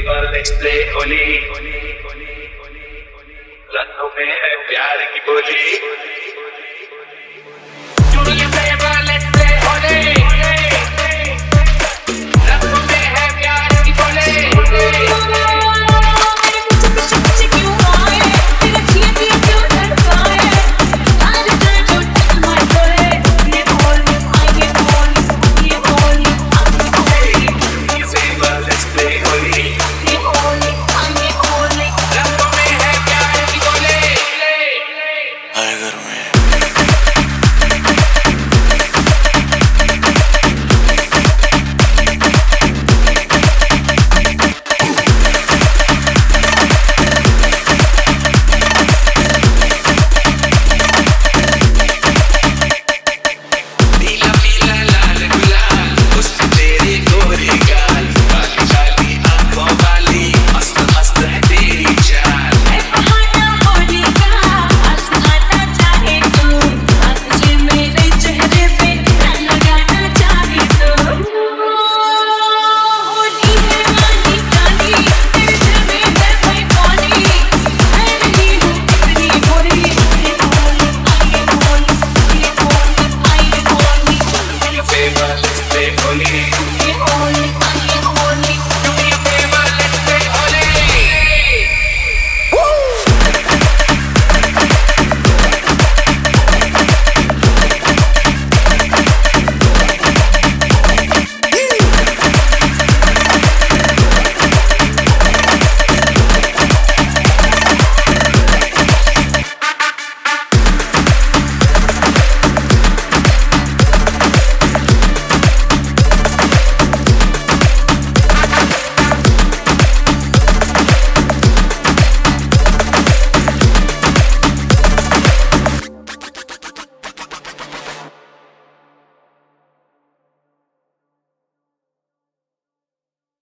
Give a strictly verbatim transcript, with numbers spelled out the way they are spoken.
favor, let's play Holi. रंगों में है प्यार की बोली। Do me a favor, let's play Holi. रंगों में है प्यार की बोली। Let's play holy.